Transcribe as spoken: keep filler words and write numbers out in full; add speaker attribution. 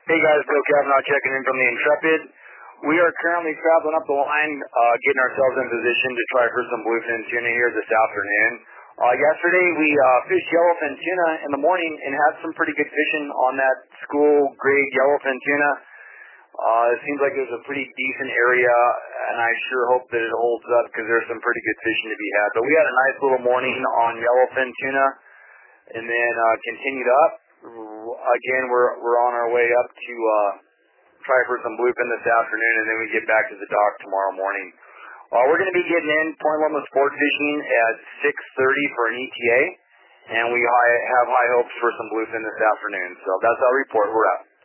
Speaker 1: Hey guys, Bill Kavanaugh checking in from the Intrepid. We are currently traveling up the line, uh, getting ourselves in position to try for some bluefin tuna here this afternoon. Uh, yesterday we uh, fished yellowfin tuna in the morning and had some pretty good fishing on that school grade yellowfin tuna. Uh, it seems like it was a pretty decent area, and I sure hope that it holds up because there's some pretty good fishing to be had. But we had a nice little morning on yellowfin tuna, and then uh, continued up. Again, we're we're on our way up to uh, try for some bluefin this afternoon, and then we get back to the dock tomorrow morning. Uh, we're going to be getting in Point Loma sport fishing at six thirty for an E T A, and we high, have high hopes for some bluefin this afternoon. So that's our report. We're out.